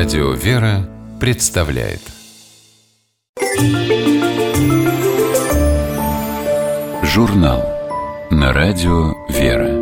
Радио «Вера» представляет журнал на радио «Вера».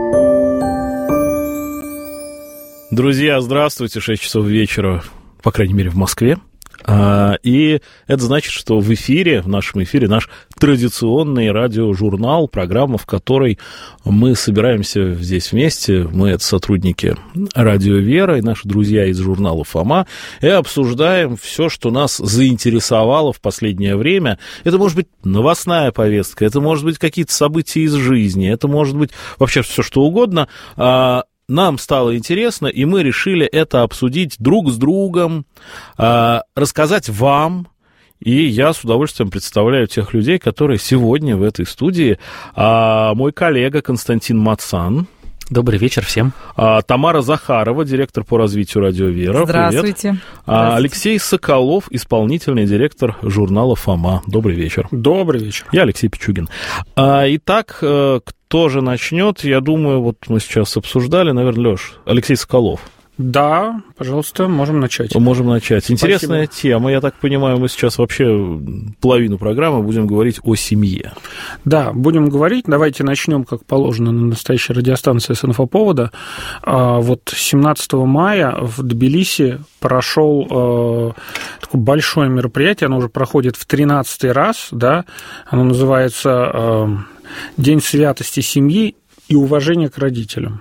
Друзья, здравствуйте, 6 часов вечера, по крайней мере, в Москве. И это значит, что в эфире, в нашем эфире, наш традиционный радиожурнал, программа, в которой мы собираемся здесь вместе, мы это сотрудники Радио «Вера» и наши друзья из журнала «Фома», и обсуждаем все, что нас заинтересовало в последнее время. Это может быть новостная повестка, это может быть какие-то события из жизни, это может быть вообще все, что угодно. Нам стало интересно, и мы решили это обсудить друг с другом, рассказать вам. И я с удовольствием представляю тех людей, которые сегодня в этой студии. Мой коллега Константин Мацан. Добрый вечер всем. Тамара Захарова, директор по развитию Радио «Вера». Здравствуйте. Привет. Алексей Соколов, исполнительный директор журнала «Фома». Добрый вечер. Добрый вечер. Я Алексей Пичугин. Итак, кто же начнет? Я думаю, вот мы сейчас обсуждали, наверное, Лёш, Алексей Соколов. Да, пожалуйста, можем начать. Можем начать. Спасибо. Интересная тема. Я так понимаю, мы сейчас вообще половину программы будем говорить о семье. Да, будем говорить. Давайте начнем, как положено, на настоящей радиостанции с инфоповода. Вот 17 мая в Тбилиси прошел такое большое мероприятие. Оно уже проходит в 13-й раз. Да? Оно называется «День святости семьи и уважения к родителям».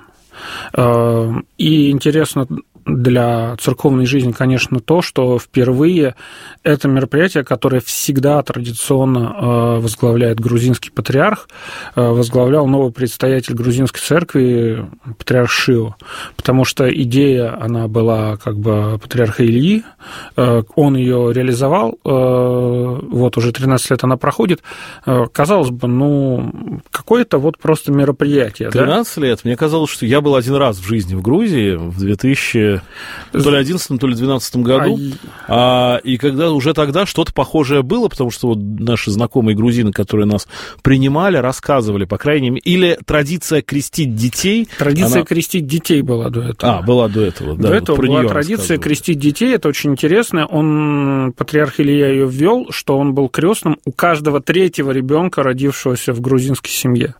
И интересно для церковной жизни, конечно, то, что впервые это мероприятие, которое всегда традиционно возглавляет грузинский патриарх, возглавлял новый предстоятель грузинской церкви, патриарх Шио, потому что идея, она была как бы патриарха Ильи, он ее реализовал, вот уже 13 лет она проходит, казалось бы, какое-то вот просто мероприятие. 13 лет? Мне казалось, что я был один раз в жизни в Грузии в 2011, то ли 2012 году, и когда уже тогда что-то похожее было, потому что вот наши знакомые грузины, которые нас принимали, рассказывали, по крайней мере, или традиция крестить детей. Крестить детей была до этого. Была до этого, да. До этого была традиция крестить детей, это очень интересно. Патриарх Илья ее ввел, что он был крестным у каждого третьего ребенка, родившегося в грузинской семье.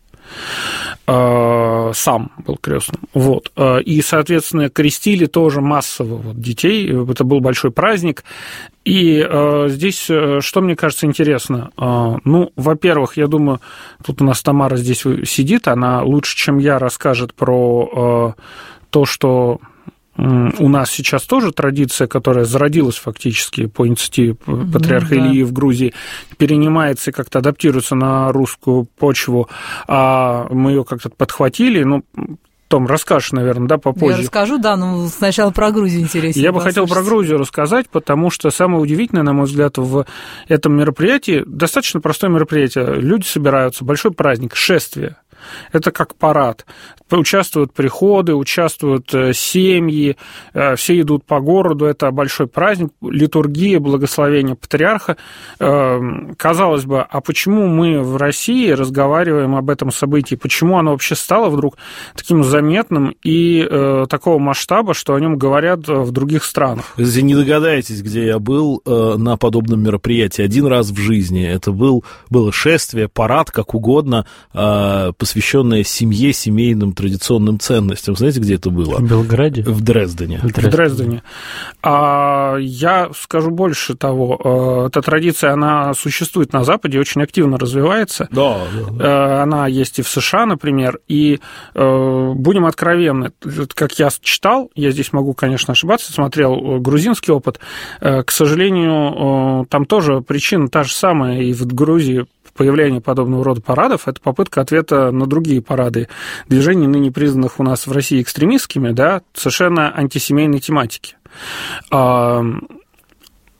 Сам был крестным. Вот. И, соответственно, крестили тоже массово детей. Это был большой праздник. И здесь, что мне кажется интересно, во-первых, я думаю, тут у нас Тамара здесь сидит, она лучше, чем я, расскажет про то, что у нас сейчас тоже традиция, которая зародилась фактически по инициативе патриарха Ильи в Грузии, перенимается и как-то адаптируется на русскую почву, а мы ее как-то подхватили, Том, расскажешь, наверное, да, попозже. Я расскажу, да, но сначала про Грузию интереснее. Я бы хотел про Грузию рассказать, потому что самое удивительное, на мой взгляд, в этом мероприятии, достаточно простое мероприятие, люди собираются, большой праздник, шествие. Это как парад. Участвуют приходы, участвуют семьи, все идут по городу, это большой праздник, литургия, благословение патриарха. Казалось бы, а почему мы в России разговариваем об этом событии? Почему оно вообще стало вдруг таким заметным и такого масштаба, что о нем говорят в других странах? Вы не догадаетесь, где я был на подобном мероприятии. Один раз в жизни. Это было шествие, парад, как угодно, посвященное семье, семейным традиционным ценностям. Знаете, где это было? В Белграде? В Дрездене. В Дрездене. Я скажу больше того. Эта традиция, она существует на Западе, очень активно развивается. Да. Она есть и в США, например. И будем откровенны, как я читал, я здесь могу, конечно, ошибаться, смотрел грузинский опыт. К сожалению, там тоже причина та же самая и в Грузии. Появление подобного рода парадов – это попытка ответа на другие парады движений, ныне признанных у нас в России экстремистскими, да, совершенно антисемейной тематики.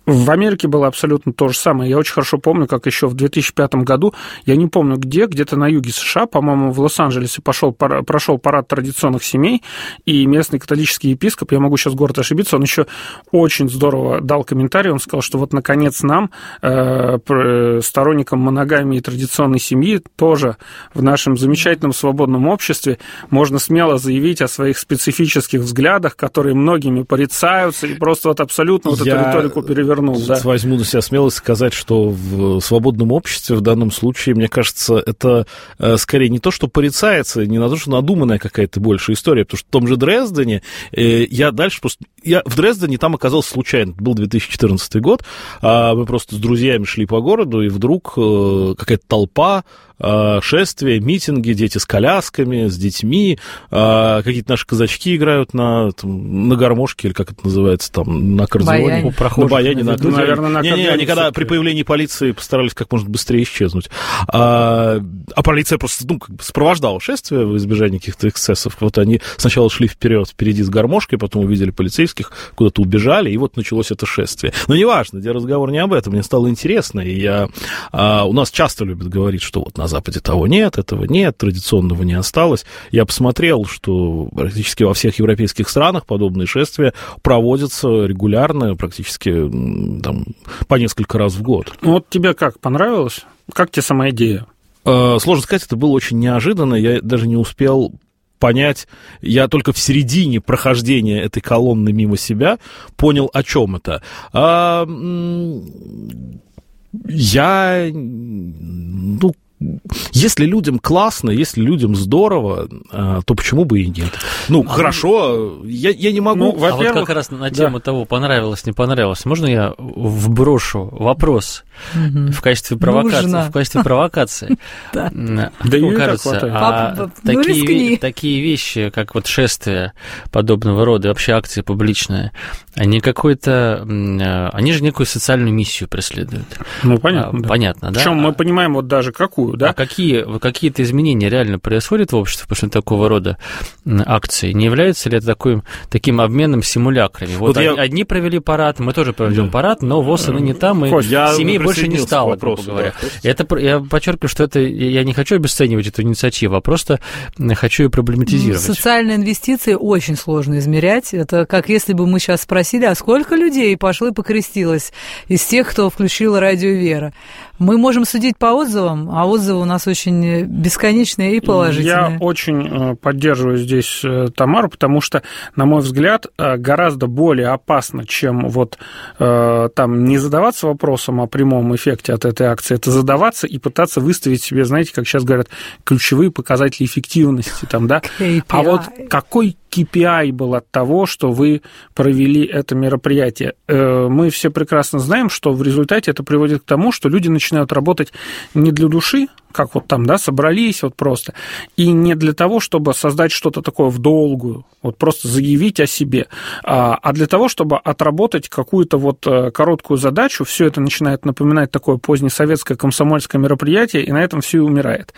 В Америке было абсолютно то же самое. Я очень хорошо помню, как еще в 2005 году, я не помню где-то на юге США, по-моему, в Лос-Анджелесе прошел парад традиционных семей, и местный католический епископ, я могу сейчас город ошибиться, он еще очень здорово дал комментарий, он сказал, что вот, наконец, нам, сторонникам моногамии и традиционной семьи, тоже в нашем замечательном свободном обществе можно смело заявить о своих специфических взглядах, которые многими порицаются, и просто вот абсолютно вот эту риторику перевернул. Да. Возьму на себя смелость сказать, что в свободном обществе в данном случае, мне кажется, это скорее не то, что порицается, не на то, что надуманная какая-то большая история, потому что в том же Дрездене я в Дрездене там оказался случайно, был 2014 год, мы просто с друзьями шли по городу, и вдруг какая-то толпа, шествия, митинги, дети с колясками, с детьми, какие-то наши казачки играют на гармошке, или как это называется, там, на аккордеоне, на баяне, на аккордеоне. Наверное, на аккордеоне. Они когда при появлении полиции постарались как можно быстрее исчезнуть. А полиция просто, сопровождала шествие в избежание каких-то эксцессов. Вот они сначала шли впереди с гармошкой, потом увидели полицейских, куда-то убежали, и вот началось это шествие. Но неважно, где разговор не об этом, мне стало интересно, и у нас часто любят говорить, что вот на Западе того нет, этого нет, традиционного не осталось. Я посмотрел, что практически во всех европейских странах подобные шествия проводятся регулярно, практически там, по несколько раз в год. Вот тебе как, понравилось? Как тебе сама идея? Сложно сказать, это было очень неожиданно, я даже не успел понять, я только в середине прохождения этой колонны мимо себя понял, о чем это. Если людям классно, если людям здорово, то почему бы и нет? Хорошо, я не могу... во-первых, вот как раз на тему того, понравилось, не понравилось, можно я вброшу вопрос в качестве провокации? Да, мне кажется, такие вещи, как вот шествия подобного рода, вообще акции публичные, они же некую социальную миссию преследуют. Понятно. Понятно, да? Причем мы понимаем вот даже какую, да? А какие-то изменения реально происходят в обществе после такого рода акций? Не является ли это таким обменом симулякрами? Вот одни провели парад, мы тоже проведем парад, но ВОЗ не там, и семей больше не стало, грубо говоря. Я подчеркиваю, что я не хочу обесценивать эту инициативу, а просто хочу ее проблематизировать. Социальные инвестиции очень сложно измерять. Это как если бы мы сейчас спросили, а сколько людей пошло и покрестилось из тех, кто включил радио «Вера». Мы можем судить по отзывам, а отзывы у нас очень бесконечные и положительные. Я очень поддерживаю здесь Тамару, потому что, на мой взгляд, гораздо более опасно, чем там не задаваться вопросом о прямом эффекте от этой акции, это задаваться и пытаться выставить себе, знаете, как сейчас говорят, ключевые показатели эффективности. Там, да? А вот какой KPI был от того, что вы провели это мероприятие? Мы все прекрасно знаем, что в результате это приводит к тому, что люди начинают работать не для души, как вот там, да, собрались вот просто, и не для того, чтобы создать что-то такое в долгую, вот просто заявить о себе, а для того, чтобы отработать какую-то вот короткую задачу. Все это начинает напоминать такое позднесоветское комсомольское мероприятие, и на этом все и умирает.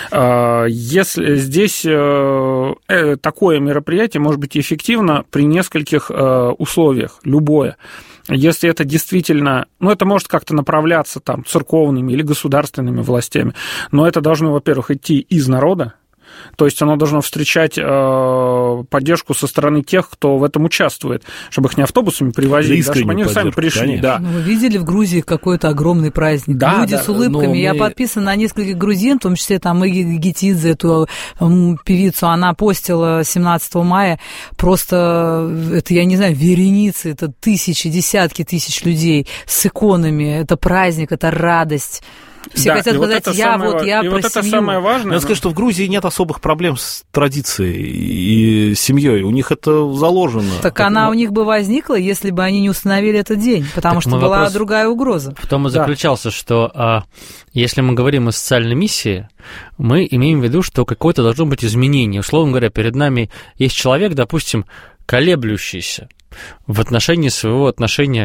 Если здесь такое мероприятие может быть эффективно при нескольких условиях, любое. Если это действительно, это может как-то направляться там церковными или государственными властями, но это должно, во-первых, идти из народа, то есть оно должно встречать поддержку со стороны тех, кто в этом участвует, чтобы их не автобусами привозили, да, чтобы они сами пришли. Да. Вы видели в Грузии какой-то огромный праздник? Да, люди с улыбками. Я подписана на нескольких грузин, в том числе там Иги Гетидзе, эту певицу, она постила 17 мая просто, это, я не знаю, вереницы, это тысячи, десятки тысяч людей с иконами, это праздник, это радость. Все хотят сказать, я про это самое важное. Надо сказать, что в Грузии нет особых проблем с традицией и семьей. У них это заложено. Так она у них бы возникла, если бы они не установили этот день, потому что была другая угроза. В том и заключался, что если мы говорим о социальной миссии, мы имеем в виду, что какое-то должно быть изменение. Условно говоря, перед нами есть человек, допустим, колеблющийся в отношении своего отношения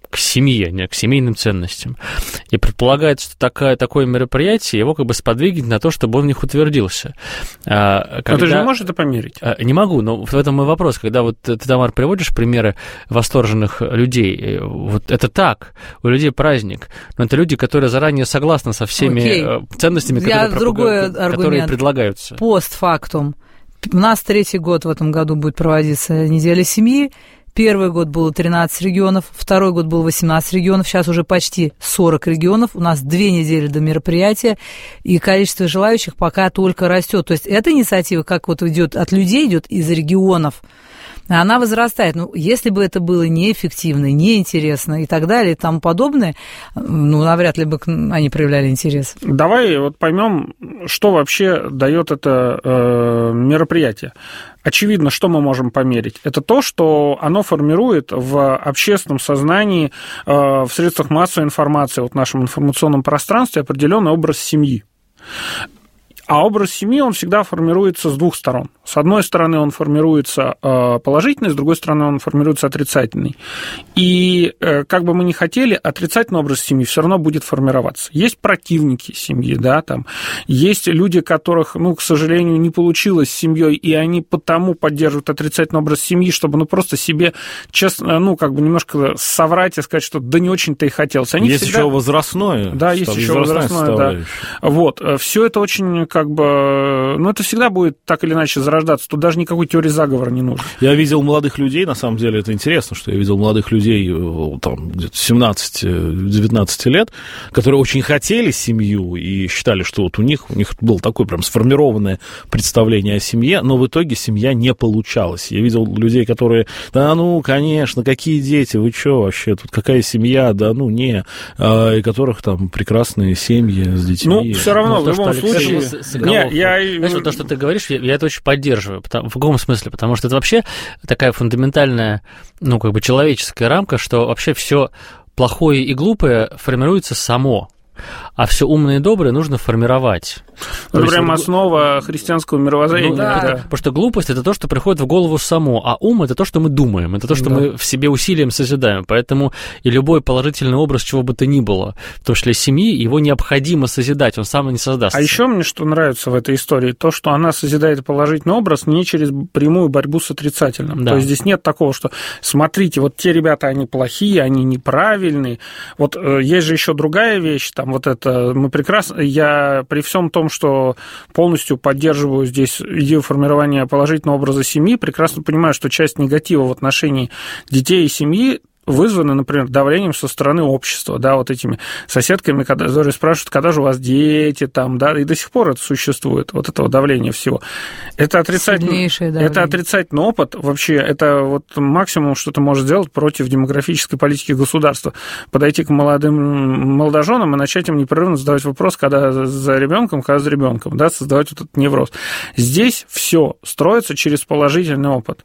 к семье, не к семейным ценностям. И предполагается, что такое мероприятие его как бы сподвигнет на то, чтобы он в них утвердился. Но ты же не можешь это померить? Не могу, но в этом мой вопрос. Когда вот ты, Тамар, приводишь примеры восторженных людей, вот это так, у людей праздник, но это люди, которые заранее согласны со всеми ценностями, которые предлагаются. Постфактум. У нас 3-й год в этом году будет проводиться неделя семьи. Первый год было 13 регионов, второй год было 18 регионов, сейчас уже почти 40 регионов. У нас 2 недели до мероприятия, и количество желающих пока только растет. То есть эта инициатива, как вот идет от людей, идет из регионов, она возрастает. Ну, если бы это было неэффективно, неинтересно и так далее, и тому подобное, ну, навряд ли бы они проявляли интерес. Давай вот поймем, что вообще дает это мероприятие. Очевидно, что мы можем померить. Это то, что оно формирует в общественном сознании, в средствах массовой информации, вот в нашем информационном пространстве определенный образ семьи. А образ семьи, он всегда формируется с двух сторон. С одной стороны, он формируется положительный, с другой стороны, он формируется отрицательный. И как бы мы ни хотели, отрицательный образ семьи все равно будет формироваться. Есть противники семьи, да, там, есть люди, которых, ну, к сожалению, не получилось с семьей, и они потому поддерживают отрицательный образ семьи, чтобы, ну, просто себе честно, ну, как бы немножко соврать и сказать, что да не очень-то и хотелось. Они есть всегда... еще возрастное. Да, есть еще возрастное, да. Вот. Все это очень, как бы, ну, это всегда будет так или иначе зарождаться. Тут даже никакой теории заговора не нужно. Я видел молодых людей, на самом деле, это интересно, что я видел молодых людей, там, где-то 17-19 лет, которые очень хотели семью и считали, что вот у них было такое прям сформированное представление о семье, но в итоге семья не получалась. Я видел людей, которые, да ну, конечно, какие дети, вы что вообще, тут какая семья, да ну, не, и которых там прекрасные семьи с детьми. Ну, все равно, в любом случае... Знаешь, вот то, что ты говоришь, я это очень поддерживаю. В каком смысле? Потому что это вообще такая фундаментальная, ну, как бы человеческая рамка, что вообще все плохое и глупое формируется само, а все умное и доброе нужно формировать. Это прям основа христианского мировоззрения. Ну, да. Потому что глупость – это то, что приходит в голову само, а ум – это то, что мы думаем, это то, что мы в себе усилием созидаем. Поэтому и любой положительный образ чего бы то ни было, в том числе семьи, его необходимо созидать, он сам не создастся. А еще мне что нравится в этой истории, то, что она созидает положительный образ не через прямую борьбу с отрицательным. Да. То есть здесь нет такого, что смотрите, вот те ребята, они плохие, они неправильные. Вот есть же еще другая вещь, там вот это, мы прекрасно, я при всем том, что полностью поддерживаю здесь идею формирования положительного образа семьи, прекрасно понимаю, что часть негатива в отношении детей и семьи вызваны, например, давлением со стороны общества, да, вот этими соседками, которые спрашивают, когда же у вас дети, там, да, и до сих пор это существует, вот этого давления всего. Это отрицательный опыт, вообще, это вот максимум, что ты можешь сделать против демографической политики государства, подойти к молодоженам и начать им непрерывно задавать вопрос, когда за ребенком, да, создавать вот этот невроз. Здесь все строится через положительный опыт.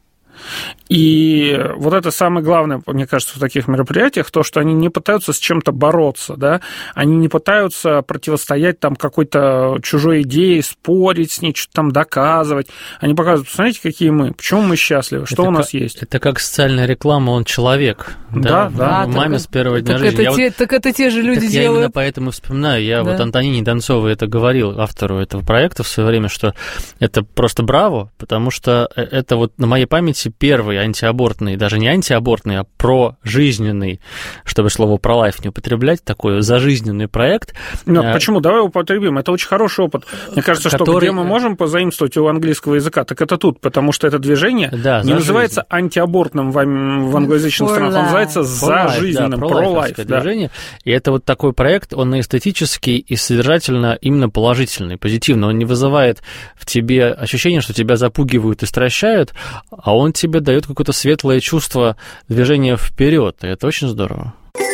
И вот это самое главное, мне кажется, в таких мероприятиях, то, что они не пытаются с чем-то бороться, да, они не пытаются противостоять там какой-то чужой идее, спорить с ней, что-то там доказывать. Они показывают, посмотрите, какие мы, почему мы счастливы, что у нас есть. Это как социальная реклама, он человек. Да. Маме с первого дня жизни. Так это те же люди делают. Я именно поэтому вспоминаю. Вот Антонине Донцовой это говорил, автору этого проекта в свое время, что это просто браво, потому что это вот на моей памяти первый антиабортный, даже не антиабортный, а прожизненный, чтобы слово «пролайф» не употреблять, такой зажизненный проект. Почему? Давай употребим. Это очень хороший опыт. Мне кажется, что где мы можем позаимствовать у английского языка, так это тут, потому что это движение не называется антиабортным в англоязычных странах, он называется зажизненным, pro-life. Движение. И это вот такой проект, он эстетически и содержательно именно положительный, позитивный. Он не вызывает в тебе ощущение, что тебя запугивают и стращают, а он тебе дает какое-то светлое чувство движения вперед. И это очень здорово.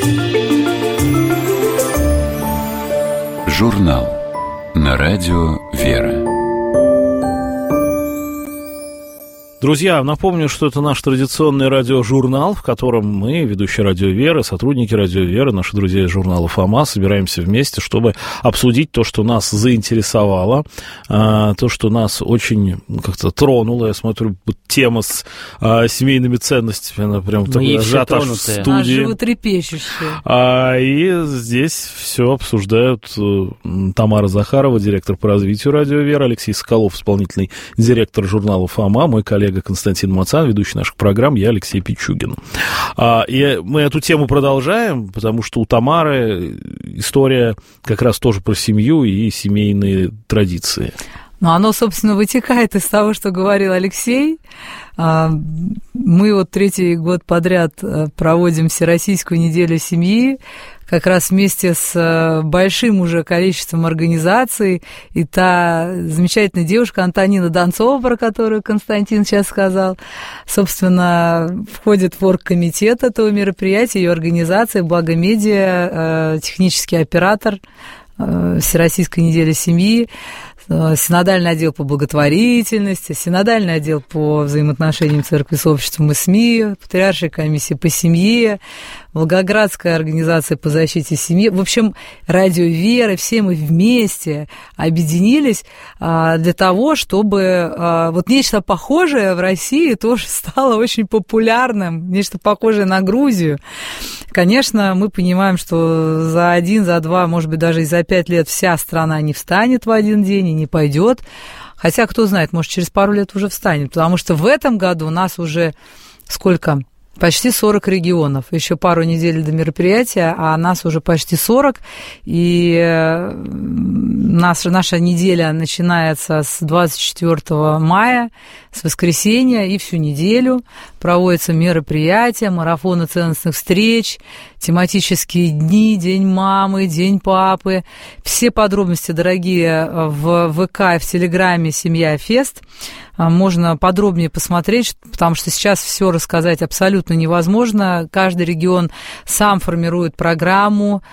Журнал на радио «Вера». Друзья, напомню, что это наш традиционный радиожурнал, в котором мы, ведущие «Радио Веры», сотрудники «Радио Веры», наши друзья из журнала «Фома», собираемся вместе, чтобы обсудить то, что нас заинтересовало, то, что нас очень как-то тронуло. Я смотрю, тема с семейными ценностями, она прям сжата в студии. Животрепещущая. И здесь все обсуждают Тамара Захарова, директор по развитию «Радио Вера», Алексей Соколов, исполнительный директор журнала «Фома», мой коллега Константин Мацан, ведущий наших программ, я Алексей Пичугин. И мы эту тему продолжаем, потому что у Тамары история как раз тоже про семью и семейные традиции. Ну, оно, собственно, вытекает из того, что говорил Алексей. Мы вот 3-й год подряд проводим Всероссийскую неделю семьи, как раз вместе с большим уже количеством организаций. И та замечательная девушка Антонина Донцова, про которую Константин сейчас сказал, собственно, входит в оргкомитет этого мероприятия, ее организация «Благомедиа», технический оператор Всероссийской недели семьи, синодальный отдел по благотворительности, синодальный отдел по взаимоотношениям церкви с обществом и СМИ, патриаршая комиссия по семье, Волгоградская организация по защите семьи. В общем, «Радио Веры», все мы вместе объединились для того, чтобы вот нечто похожее в России тоже стало очень популярным, нечто похожее на Грузию. Конечно, мы понимаем, что за 1, за 2, может быть, даже и за 5 лет вся страна не встанет в один день и не пойдет. Хотя, кто знает, может, через пару лет уже встанет. Потому что в этом году у нас уже сколько? Почти 40 регионов. Еще пару недель до мероприятия, а нас уже почти 40. И наша неделя начинается с 24 мая, с воскресенья, и всю неделю проводятся мероприятия, марафоны ценностных встреч, тематические дни, День мамы, День папы. Все подробности, дорогие, в ВК и в Телеграме «Семья Фест». Можно подробнее посмотреть, потому что сейчас все рассказать абсолютно невозможно. Каждый регион сам формирует программу,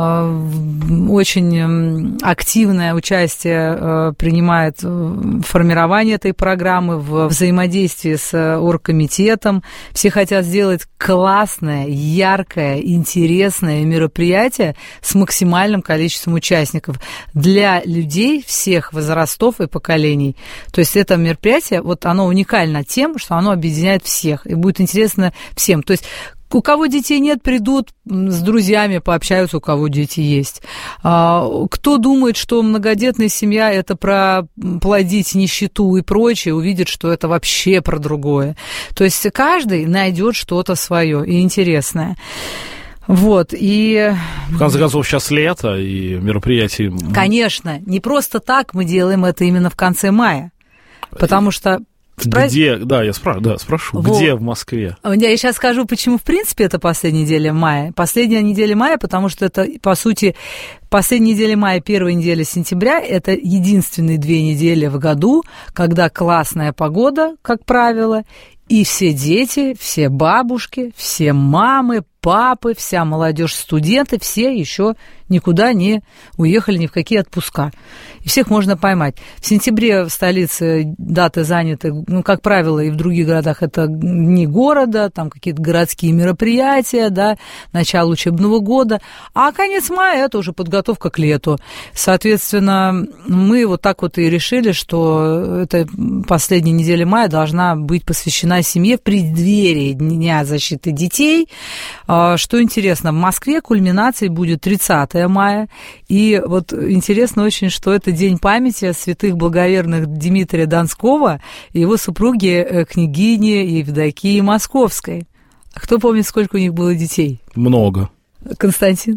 очень активное участие принимает в формировании этой программы, в взаимодействии с оргкомитетом. Все хотят сделать классное, яркое, интересное мероприятие с максимальным количеством участников для людей всех возрастов и поколений. То есть это мероприятие, вот оно уникально тем, что оно объединяет всех и будет интересно всем. То есть у кого детей нет, придут с друзьями, пообщаются, у кого дети есть. Кто думает, что многодетная семья – это про плодить нищету и прочее, увидит, что это вообще про другое. То есть каждый найдет что-то свое и интересное. Вот, и... В конце концов, сейчас лето, и мероприятие... Конечно, не просто так мы делаем это именно в конце мая, потому что... Где, да, я спрошу, вот. Где в Москве? Я сейчас скажу, почему, в принципе, это последняя неделя мая. Последняя неделя мая, потому что это, по сути, последняя неделя мая, первая неделя сентября, это единственные 2 недели в году, когда классная погода, как правило, и все дети, все бабушки, все мамы, папы, вся молодежь, студенты, все еще никуда не уехали ни в какие отпуска. И всех можно поймать. В сентябре в столице даты заняты, ну, как правило, и в других городах это дни города, там какие-то городские мероприятия, да, начало учебного года. А конец мая – это уже подготовка к лету. Соответственно, мы вот так вот и решили, что эта последняя неделя мая должна быть посвящена семье в преддверии Дня защиты детей. Что интересно, в Москве кульминацией будет 30 мая. И вот интересно очень, что это день памяти святых благоверных Дмитрия Донского и его супруги княгини Евдокии Московской. А кто помнит, сколько у них было детей? Много. Константин?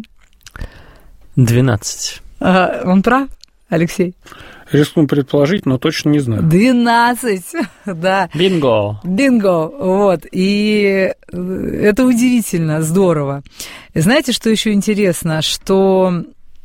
12. Он прав, Алексей? Рискну предположить, но точно не знаю. 12, да. Бинго. Бинго, вот. И это удивительно, здорово. И знаете, что еще интересно? Что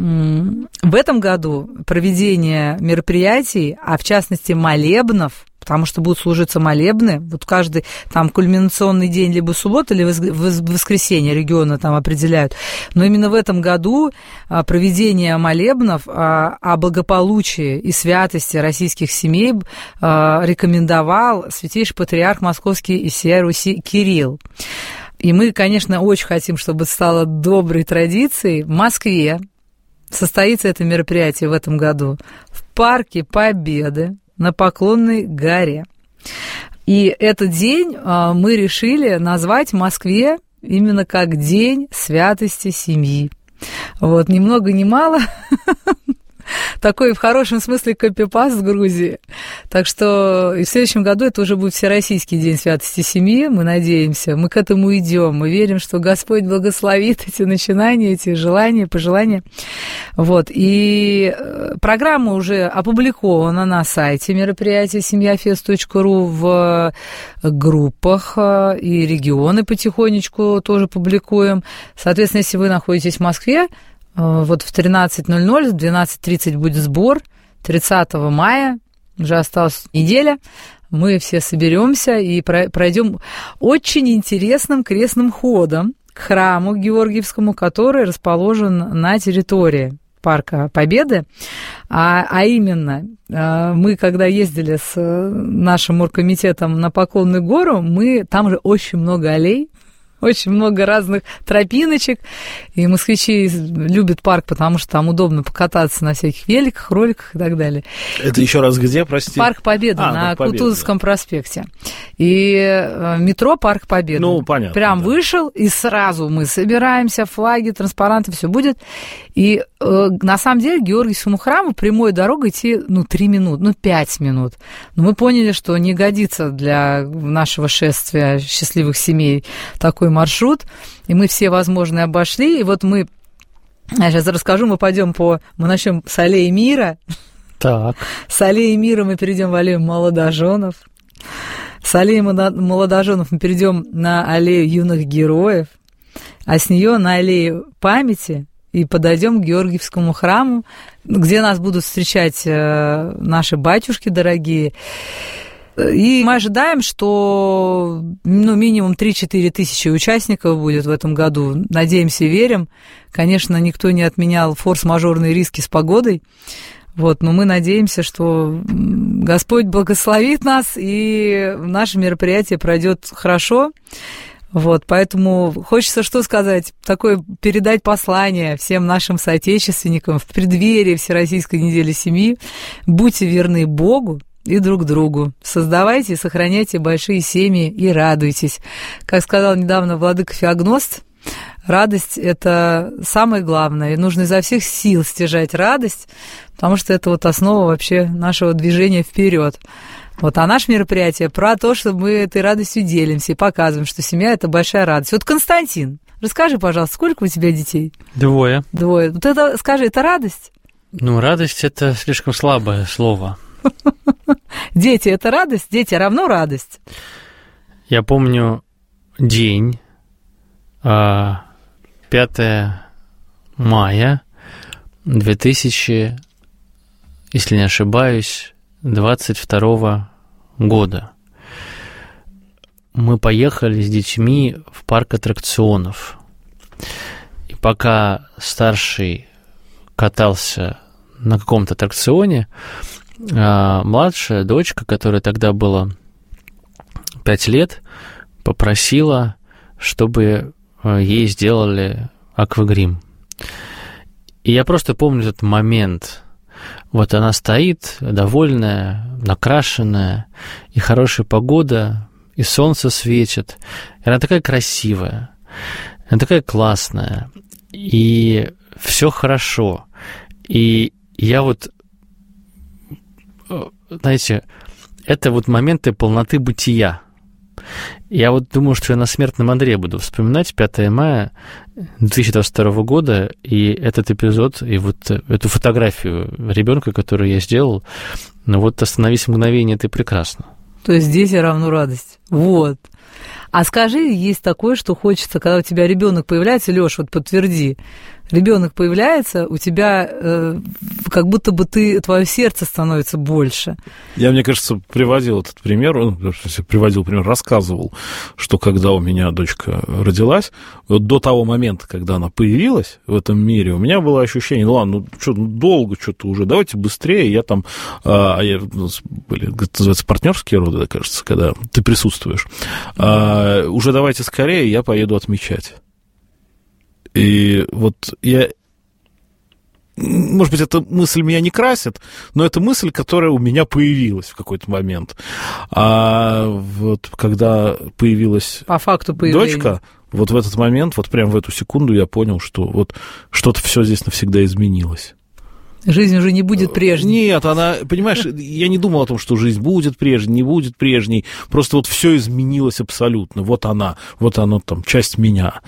в этом году проведение мероприятий, а в частности молебнов, потому что будут служиться молебны, вот каждый там кульминационный день либо суббота, или воскресенье регионы там определяют, но именно в этом году проведение молебнов о благополучии и святости российских семей рекомендовал святейший патриарх Московский и всея Руси Кирилл. И мы, конечно, очень хотим, чтобы это стало доброй традицией. В Москве состоится это мероприятие в этом году в Парке Победы на Поклонной горе. И этот день мы решили назвать в Москве именно как День святости семьи. Вот, ни много ни мало. Такой в хорошем смысле копипаст в Грузии. Так что и в следующем году это уже будет Всероссийский день святости семьи, мы надеемся. Мы к этому идем. Мы верим, что Господь благословит эти начинания, эти желания, пожелания. Вот. И программа уже опубликована на сайте мероприятия семьяфест.ру, в группах, и регионы потихонечку тоже публикуем. Соответственно, если вы находитесь в Москве, вот в 13:00, в 12:30 будет сбор, 30 мая, уже осталась неделя, мы все соберемся и пройдем очень интересным крестным ходом к храму Георгиевскому, который расположен на территории Парка Победы. А именно, мы когда ездили с нашим оргкомитетом на Поклонную гору, там же очень много аллей, очень много разных тропиночек, и москвичи любят парк, потому что там удобно покататься на всяких великах, роликах и так далее. Это еще раз где, простите? Парк Победы на Кутузовском проспекте. И метро Парк Победы. Ну, понятно. Прям да. Вышел, и сразу мы собираемся, флаги, транспаранты, все будет. И на самом деле к Георгиевскому храму прямой дорогой идти, 3 минуты, 5 минут. Но мы поняли, что не годится для нашего шествия счастливых семей такой маршрут, и мы все возможные обошли, и вот я сейчас расскажу, мы начнем с аллеи Мира. Так. С аллеи Мира мы перейдем в аллею Молодоженов. С аллеи Молодоженов мы перейдем на аллею Юных Героев, а с нее на аллею Памяти и подойдем к Георгиевскому храму, где нас будут встречать наши батюшки дорогие. И мы ожидаем, что минимум 3-4 тысячи участников будет в этом году. Надеемся и верим. Конечно, никто не отменял форс-мажорные риски с погодой. Вот, но мы надеемся, что Господь благословит нас, и наше мероприятие пройдет хорошо. Вот, поэтому хочется что сказать, такое передать послание всем нашим соотечественникам в преддверии Всероссийской недели семьи. Будьте верны Богу и друг другу. Создавайте и сохраняйте большие семьи и радуйтесь. Как сказал недавно владыка Феогност, радость – это самое главное. И нужно изо всех сил стяжать радость, потому что это вот основа вообще нашего движения вперед. Вот, а наше мероприятие про то, что мы этой радостью делимся и показываем, что семья – это большая радость. Вот, Константин, расскажи, пожалуйста, сколько у тебя детей? 2. Вот это, скажи, это радость? Радость – это слишком слабое слово. Дети – это радость? Дети равно радость? Я помню день, 5 мая 2000, если не ошибаюсь, 22 года. Мы поехали с детьми в парк аттракционов. И пока старший катался на каком-то аттракционе, младшая дочка, которой тогда было 5 лет, попросила, чтобы ей сделали аквагрим. И я просто помню этот момент. Вот она стоит, довольная, накрашенная, и хорошая погода, и солнце светит. И она такая красивая, она такая классная, и все хорошо. И я знаете, это вот моменты полноты бытия. Я вот думаю, что я на смертном одре буду вспоминать 5 мая 2022 года и этот эпизод, и вот эту фотографию ребенка, которую я сделал. «Остановись в мгновение, ты прекрасна». То есть дети равно радость. Вот. А скажи, есть такое, что хочется, когда у тебя ребенок появляется, Лёш, вот подтверди, ребенок появляется, у тебя как будто бы твое сердце становится больше. Я, мне кажется, приводил этот пример, рассказывал, что когда у меня дочка родилась, вот до того момента, когда она появилась в этом мире, у меня было ощущение, долго что-то уже, давайте быстрее, я там, у нас были, это называется, партнерские роды, кажется, когда ты присутствуешь, уже давайте скорее, я поеду отмечать. И вот может быть, эта мысль меня не красит, но это мысль, которая у меня появилась в какой-то момент. А вот когда появилась по факту появления дочка, вот в этот момент, вот прямо в эту секунду я понял, что вот что-то все здесь навсегда изменилось. Жизнь уже не будет прежней. Нет, она, понимаешь, я не думал о том, что жизнь будет прежней, не будет прежней. Просто вот все изменилось абсолютно. Вот она там, часть меня.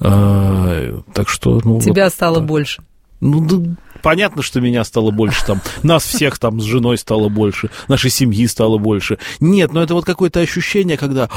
Так что... Тебя вот стало больше. Понятно, что меня стало больше, там, нас всех там с женой стало больше, нашей семьи стало больше. Нет, это вот какое-то ощущение, когда...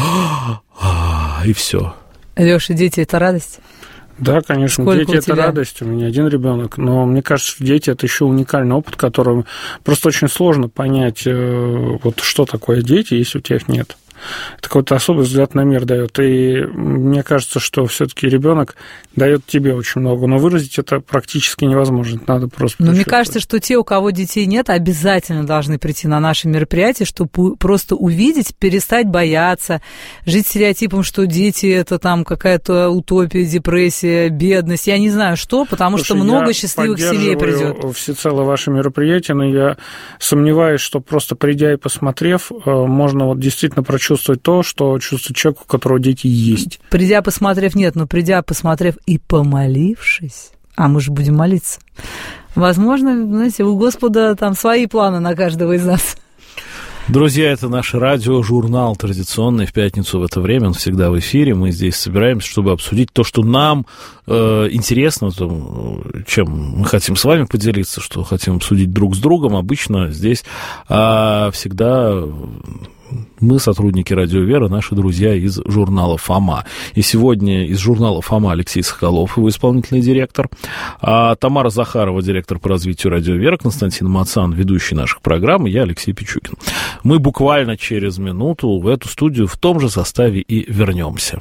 И все. Лёша, дети — это радость? Да, конечно, Сколько дети — это радость. У меня один ребенок, но мне кажется, что дети — это еще уникальный опыт, которым просто очень сложно понять, вот что такое дети, если у тебя их нет. Это какой-то особый взгляд на мир дает. И мне кажется, что все-таки ребенок дает тебе очень много, но выразить это практически невозможно. Надо просто... Но мне кажется, что те, у кого детей нет, обязательно должны прийти на наши мероприятия, чтобы просто увидеть, перестать бояться, жить стереотипом, что дети — это там какая-то утопия, депрессия, бедность. Я не знаю что, потому что много счастливых семей придет. Я всецело ваши мероприятия, но я сомневаюсь, что просто придя и посмотрев, можно вот действительно прочувствовать то, что чувствует человек, у которого дети есть. Придя, посмотрев, нет, но придя, посмотрев и помолившись, а мы же будем молиться, возможно, знаете, у Господа там свои планы на каждого из нас. Друзья, это наш радиожурнал традиционный в пятницу в это время, он всегда в эфире. Мы здесь собираемся, чтобы обсудить то, что нам интересно, чем мы хотим с вами поделиться, что хотим обсудить друг с другом. Обычно здесь всегда... Мы, сотрудники «Радио Вера», наши друзья из журнала «Фома». И сегодня из журнала «Фома» Алексей Соколов, его исполнительный директор, а Тамара Захарова, директор по развитию «Радио Вера», Константин Мацан, ведущий наших программ, и я, Алексей Пичугин. Мы буквально через минуту в эту студию в том же составе и вернемся.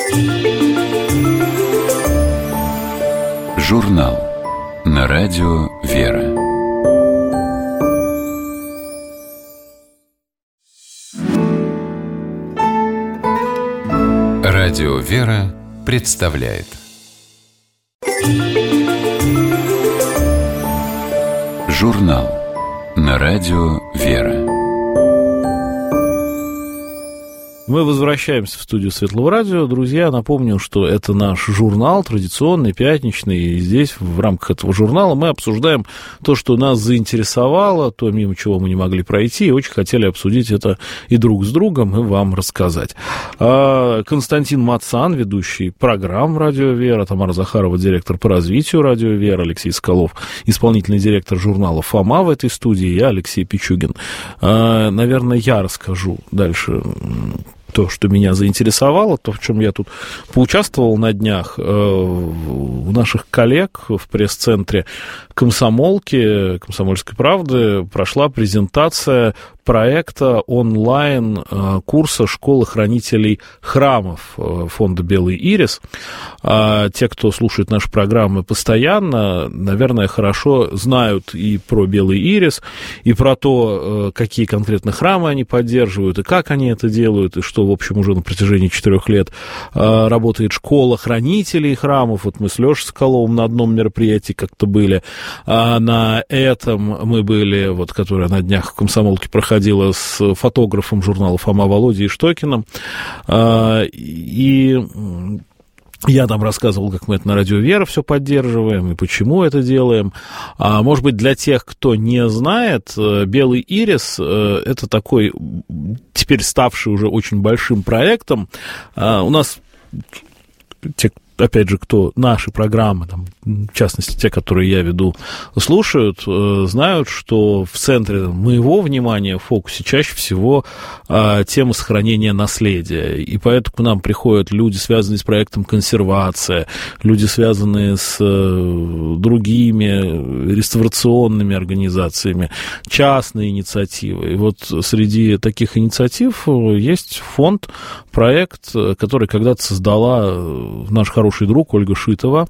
Журнал на «Радио Вера». Радио Вера представляет журнал на Радио Вера. Мы возвращаемся в студию Светлого Радио. Друзья, напомню, что это наш журнал, традиционный, пятничный. И здесь, в рамках этого журнала, мы обсуждаем то, что нас заинтересовало, то, мимо чего мы не могли пройти, и очень хотели обсудить это и друг с другом, и вам рассказать. Константин Мацан, ведущий программ «Радио Вера», Тамара Захарова, директор по развитию «Радио Вера», Алексей Соколов, исполнительный директор журнала «Фома» в этой студии, я, Алексей Пичугин. Наверное, я расскажу дальше то, что меня заинтересовало, то, в чем я тут поучаствовал на днях. У наших коллег в пресс-центре «Комсомолки», «Комсомольской правды» прошла презентация проекта онлайн-курса «Школа хранителей храмов» фонда «Белый ирис». Те, кто слушает наши программы постоянно, наверное, хорошо знают и про «Белый ирис», и про то, какие конкретно храмы они поддерживают, и как они это делают, и что, в общем, уже на протяжении 4 лет работает школа хранителей храмов. Вот мы с Лешей Соколовым на одном мероприятии как-то были, а на этом мы были, вот, которое на днях в «Комсомолке» проходило, с фотографом журнала «Фома» Володей Штокиным. И я там рассказывал, как мы это на «Радио Вера» все поддерживаем и почему это делаем. А может быть, для тех, кто не знает, «Белый ирис» — это такой, теперь ставший уже очень большим проектом. У нас те, опять же, кто наши программы, там, в частности, те, которые я веду, слушают, знают, что в центре моего внимания, в фокусе, чаще всего тема сохранения наследия. И поэтому к нам приходят люди, связанные с проектом консервация, люди, связанные с другими реставрационными организациями, частные инициативы. И вот среди таких инициатив есть фонд, проект, который когда-то создала наш хороший друг Ольга Шитова.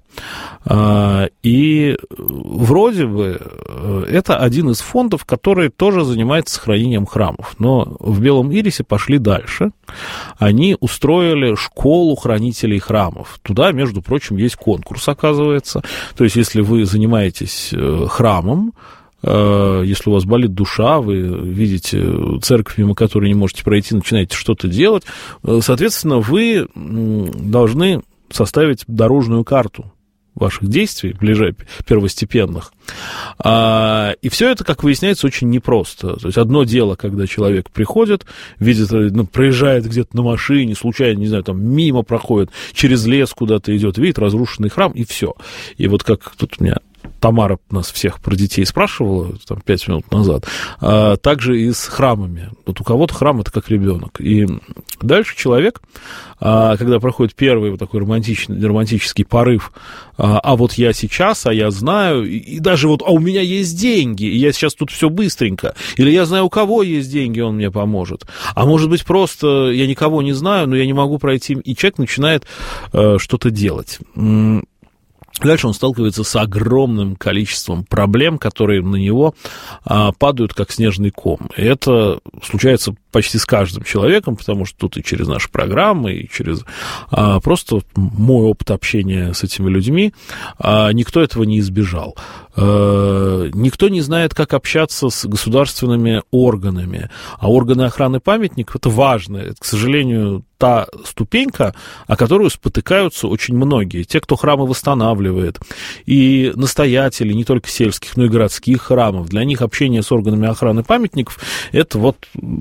И вроде бы это один из фондов, который тоже занимается сохранением храмов. Но в Белом Ирисе пошли дальше. Они устроили школу хранителей храмов. Туда, между прочим, есть конкурс, оказывается. То есть, если вы занимаетесь храмом, если у вас болит душа, вы видите церковь, мимо которой не можете пройти, начинаете что-то делать, соответственно, вы должны составить дорожную карту ваших действий, первостепенных. И все это, как выясняется, очень непросто. То есть одно дело, когда человек приходит, видит, проезжает где-то на машине, случайно, не знаю, там мимо проходит, через лес куда-то идет, видит разрушенный храм, и все. И вот как тут у меня Тамара нас всех про детей спрашивала, там, 5 минут назад, также и с храмами. Вот у кого-то храм — это как ребенок. И дальше человек, когда проходит первый вот такой романтический порыв, а вот я сейчас, а я знаю, и даже вот, а у меня есть деньги, и я сейчас тут все быстренько, или я знаю, у кого есть деньги, он мне поможет. А может быть, просто я никого не знаю, но я не могу пройти, и человек начинает что-то делать. Дальше он сталкивается с огромным количеством проблем, которые на него падают, как снежный ком. И это случается почти с каждым человеком, потому что тут и через наши программы, и через просто мой опыт общения с этими людьми, никто этого не избежал. Никто не знает, как общаться с государственными органами. А органы охраны памятников — это важно. Это, к сожалению, та ступенька, о которую спотыкаются очень многие. Те, кто храмы восстанавливает, и настоятели не только сельских, но и городских храмов. Для них общение с органами охраны памятников — это вот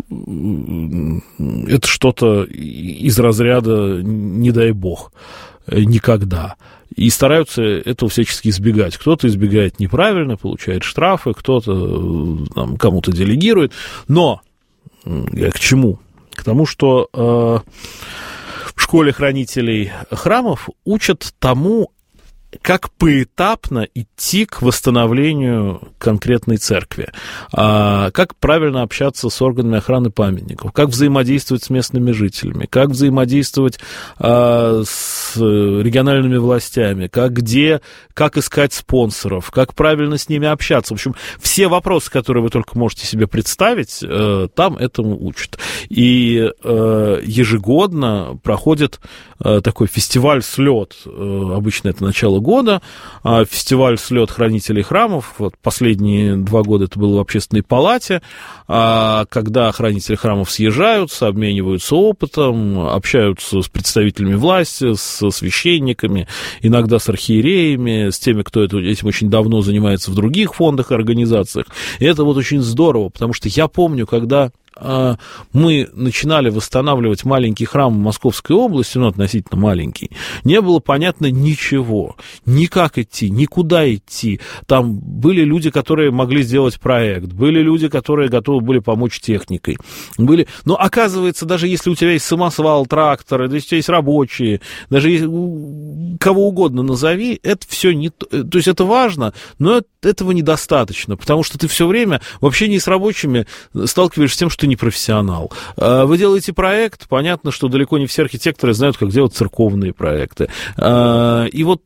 это что-то из разряда «не дай бог», «никогда». И стараются этого всячески избегать. Кто-то избегает неправильно, получает штрафы, кто-то там, кому-то делегирует. Но к чему? К тому, что в школе хранителей храмов учат тому, как поэтапно идти к восстановлению конкретной церкви, как правильно общаться с органами охраны памятников, как взаимодействовать с местными жителями, как взаимодействовать с региональными властями, как искать спонсоров, как правильно с ними общаться. В общем, все вопросы, которые вы только можете себе представить, там этому учат. И ежегодно проходит такой фестиваль «Слет», обычно это начало года, фестиваль «Слет хранителей храмов». Вот последние 2 года это было в Общественной палате, когда хранители храмов съезжаются, обмениваются опытом, общаются с представителями власти, с священниками, иногда с архиереями, с теми, кто этим очень давно занимается в других фондах и организациях. И это вот очень здорово, потому что я помню, когда мы начинали восстанавливать маленький храм в Московской области, ну, относительно маленький, не было понятно ничего, ни как идти, ни куда идти. Там были люди, которые могли сделать проект, были люди, которые готовы были помочь техникой. Но оказывается, даже если у тебя есть самосвал, трактор, если у тебя есть рабочие, даже кого угодно назови, это все не то. То есть это важно, но этого недостаточно, потому что ты все время в общении с рабочими сталкиваешься с тем, что ты не профессионал. Вы делаете проект, понятно, что далеко не все архитекторы знают, как делать церковные проекты. И вот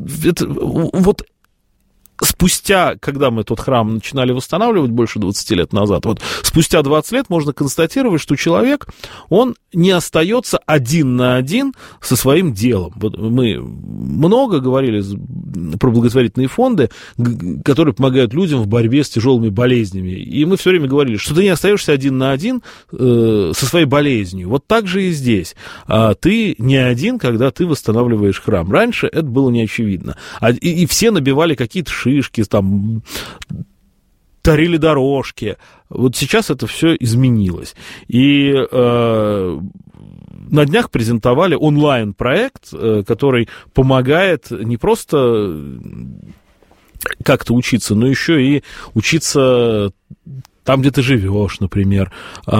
спустя, когда мы тот храм начинали восстанавливать больше 20 лет назад, вот спустя 20 лет можно констатировать, что человек, он не остается один на один со своим делом. Вот мы много говорили про благотворительные фонды, которые помогают людям в борьбе с тяжелыми болезнями. И мы все время говорили, что ты не остаешься один на один со своей болезнью. Вот так же и здесь. Ты не один, когда ты восстанавливаешь храм. Раньше это было не очевидно. И все набивали какие-то шишки, там, тарили дорожки. Вот сейчас это все изменилось. И на днях презентовали онлайн-проект, который помогает не просто как-то учиться, но еще и учиться там, где ты живешь, например.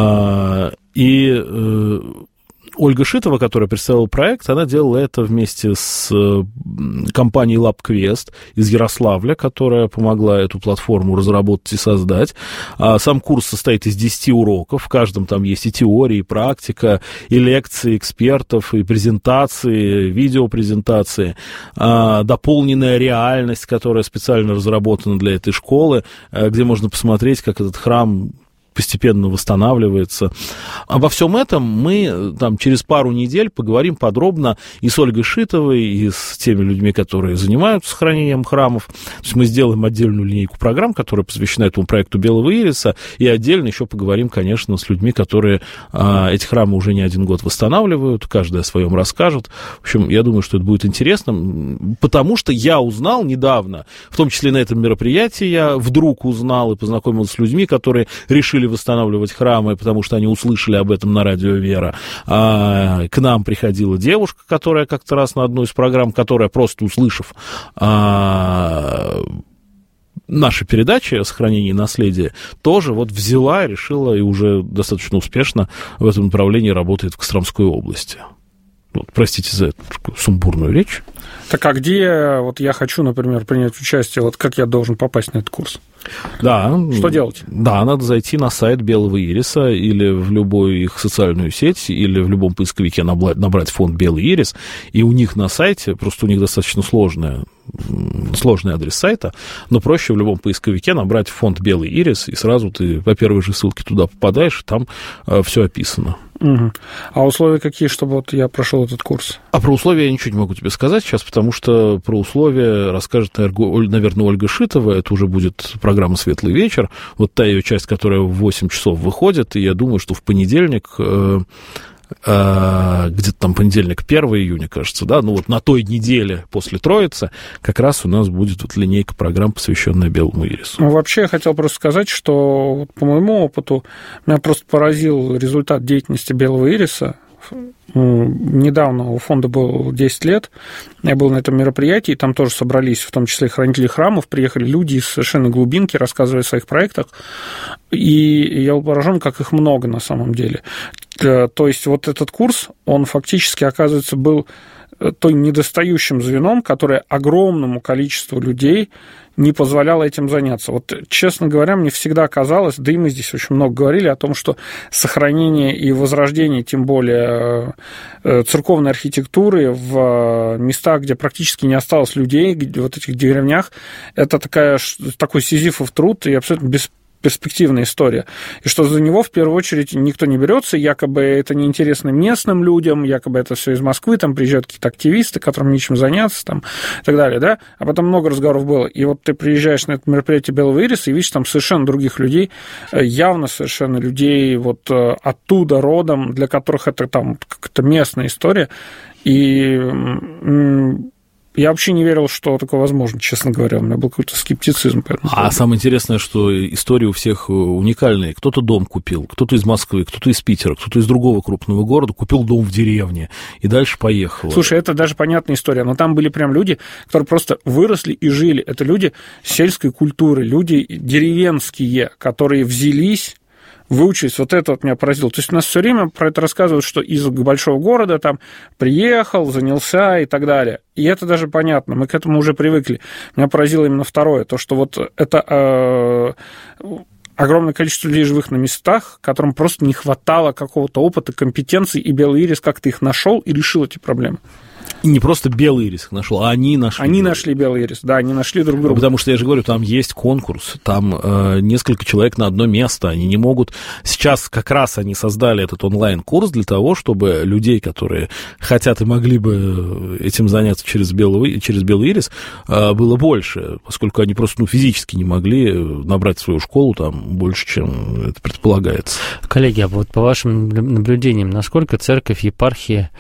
И Ольга Шитова, которая представила проект, она делала это вместе с компанией LabQuest из Ярославля, которая помогла эту платформу разработать и создать. Сам курс состоит из 10 уроков. В каждом там есть и теория, и практика, и лекции экспертов, и презентации, видеопрезентации, дополненная реальность, которая специально разработана для этой школы, где можно посмотреть, как этот храм постепенно восстанавливается. Обо всем этом мы там через пару недель поговорим подробно и с Ольгой Шитовой, и с теми людьми, которые занимаются сохранением храмов. То есть мы сделаем отдельную линейку программ, которая посвящена этому проекту Белого Ириса, и отдельно еще поговорим, конечно, с людьми, которые эти храмы уже не один год восстанавливают, каждый о своем расскажет. В общем, я думаю, что это будет интересно, потому что я узнал недавно, в том числе на этом мероприятии я вдруг узнал и познакомился с людьми, которые решили восстанавливать храмы, потому что они услышали об этом на радио «Вера». К нам приходила девушка, которая как-то раз на одной из программ, которая просто услышав наши передачи о сохранении наследия, тоже вот взяла, решила и уже достаточно успешно в этом направлении работает в Костромской области. Вот, простите за эту сумбурную речь. Так а где вот я хочу, например, принять участие, вот как я должен попасть на этот курс? Да. Что делать? Да, надо зайти на сайт Белого Ириса или в любую их социальную сеть, или в любом поисковике набрать фонд Белый Ирис, и у них на сайте, просто у них достаточно сложный адрес сайта, но проще в любом поисковике набрать фонд Белый Ирис, и сразу ты по первой же ссылке туда попадаешь, там все описано. Угу. А условия какие, чтобы вот я прошел этот курс? А про условия я ничего не могу тебе сказать сейчас, потому что про условия расскажет, наверное, Ольга Шитова. Это уже будет программа «Светлый вечер». Вот та ее часть, которая в 8 часов выходит, и я думаю, что в понедельник, где-то там понедельник, 1 июня, кажется, да, ну вот на той неделе после Троицы как раз у нас будет вот линейка программ, посвященная Белому Ирису. Ну, вообще, я хотел просто сказать, что вот, по моему опыту меня просто поразил результат деятельности Белого Ириса. Недавно у фонда было 10 лет, я был на этом мероприятии, там тоже собрались, в том числе и хранители храмов, приехали люди из совершенно глубинки, рассказывали о своих проектах, и я был поражен, как их много на самом деле. То есть вот этот курс, он фактически, оказывается, был той недостающим звеном, которое огромному количеству людей не позволяло этим заняться. Вот, честно говоря, мне всегда казалось, да и мы здесь очень много говорили о том, что сохранение и возрождение, тем более церковной архитектуры в местах, где практически не осталось людей, вот этих деревнях, это такой сизифов труд и абсолютно бесперспективная история. И что за него в первую очередь никто не берется, якобы это неинтересно местным людям, якобы это все из Москвы, там приезжают какие-то активисты, которым нечем заняться, там, и так далее, да? А потом много разговоров было. И вот ты приезжаешь на это мероприятие Белого Ириса и видишь там совершенно других людей, явно совершенно людей вот оттуда родом, для которых это там как-то местная история. И я вообще не верил, что такое возможно, честно говоря. У меня был какой-то скептицизм. А самое интересное, что истории у всех уникальные. Кто-то дом купил, кто-то из Москвы, кто-то из Питера, кто-то из другого крупного города купил дом в деревне и дальше поехал. Слушай, это даже понятная история. Но там были прям люди, которые просто выросли и жили. Это люди сельской культуры, люди деревенские, которые взялись, выучились, вот это вот меня поразило. То есть у нас все время про это рассказывают, что из большого города там приехал, занялся и так далее. И это даже понятно, мы к этому уже привыкли. Меня поразило именно второе, то, что вот это огромное количество людей живых на местах, которым просто не хватало какого-то опыта, компетенций, и Белый Ирис как-то их нашел и решил эти проблемы. И не просто Белый Ирис их нашел, а они нашли. Они нашли Белый Ирис, да, они нашли друг друга. Потому что, я же говорю, там есть конкурс, там несколько человек на одно место, они не могут... Сейчас как раз они создали этот онлайн-курс для того, чтобы людей, которые хотят и могли бы этим заняться через Белый Ирис, было больше, поскольку они просто физически не могли набрать в свою школу там больше, чем это предполагается. Коллеги, а вот по вашим наблюдениям, насколько церковь, епархия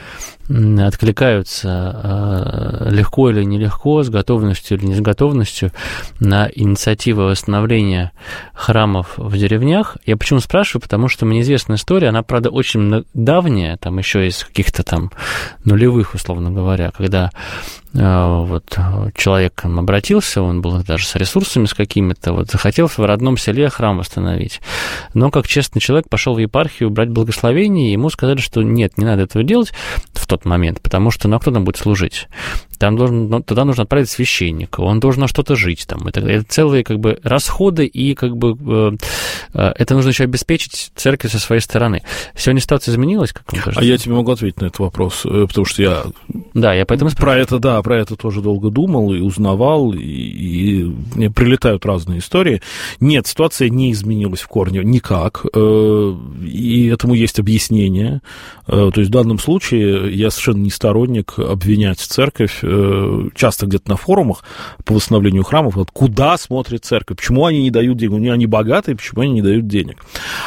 откликаются легко или нелегко, с готовностью или не с готовностью на инициативы восстановления храмов в деревнях. Я почему спрашиваю? Потому что мне известна история, она, правда, очень давняя, там еще из каких-то там нулевых, условно говоря, когда вот человек обратился, он был даже с ресурсами с какими-то, вот захотел в родном селе храм восстановить. Но как честный человек пошел в епархию брать благословение, и ему сказали, что нет, не надо этого делать в тот момент, потому что, ну, кто там будет служить? Там туда нужно отправить священника, он должен на что-то жить там. Это целые как бы расходы, и как бы это нужно еще обеспечить церковь со своей стороны. Сегодня ситуация изменилась, как вам кажется? А я тебе могу ответить на этот вопрос, потому что я... Да, я поэтому спрашиваю. Про это тоже долго думал и узнавал, и мне прилетают разные истории. Нет, ситуация не изменилась в корне никак, и этому есть объяснение. То есть в данном случае я совершенно не сторонник обвинять церковь. Часто где-то на форумах по восстановлению храмов, вот, куда смотрит церковь, почему они не дают денег, они богатые, почему они не дают денег.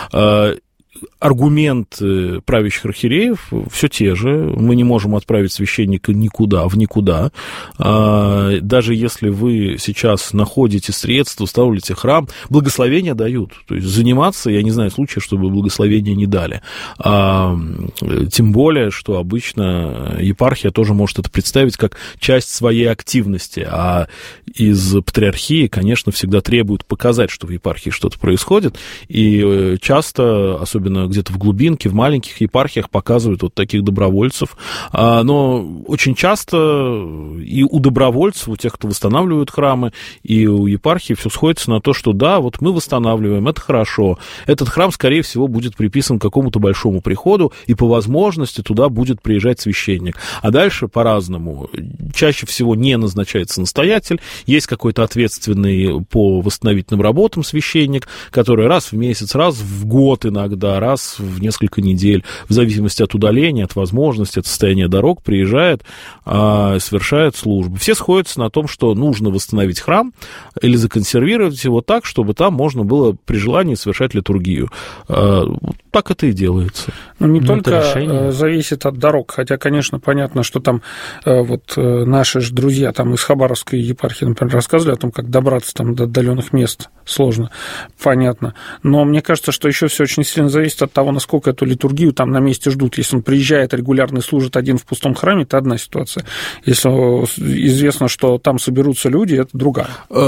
Аргументы правящих архиереев все те же. Мы не можем отправить священника никуда, в никуда. Даже если вы сейчас находите средства, ставите храм, благословения дают. То есть заниматься, я не знаю случая, чтобы благословения не дали. Тем более, что обычно епархия тоже может это представить как часть своей активности. А из патриархии, конечно, всегда требуют показать, что в епархии что-то происходит. И часто, особенно где-то в глубинке, в маленьких епархиях показывают вот таких добровольцев. Но очень часто и у добровольцев, у тех, кто восстанавливает храмы, и у епархии все сходится на то, что да, вот мы восстанавливаем, это хорошо. Этот храм, скорее всего, будет приписан к какому-то большому приходу, и по возможности туда будет приезжать священник. А дальше по-разному. Чаще всего не назначается настоятель, есть какой-то ответственный по восстановительным работам священник, который раз в месяц, раз в год иногда, раз в несколько недель, в зависимости от удаления, от возможности, от состояния дорог, приезжает, совершает службу. Все сходятся на том, что нужно восстановить храм или законсервировать его так, чтобы там можно было при желании совершать литургию. Так это и делается. Ну, не только зависит от дорог, хотя, конечно, понятно, что там вот наши же друзья там из Хабаровской епархии, например, рассказывали о том, как добраться там до отдаленных мест сложно, понятно. Но мне кажется, что еще все очень сильно зависит от того, насколько эту литургию там на месте ждут. Если он приезжает регулярно и служит один в пустом храме, это одна ситуация. Если известно, что там соберутся люди, это другая.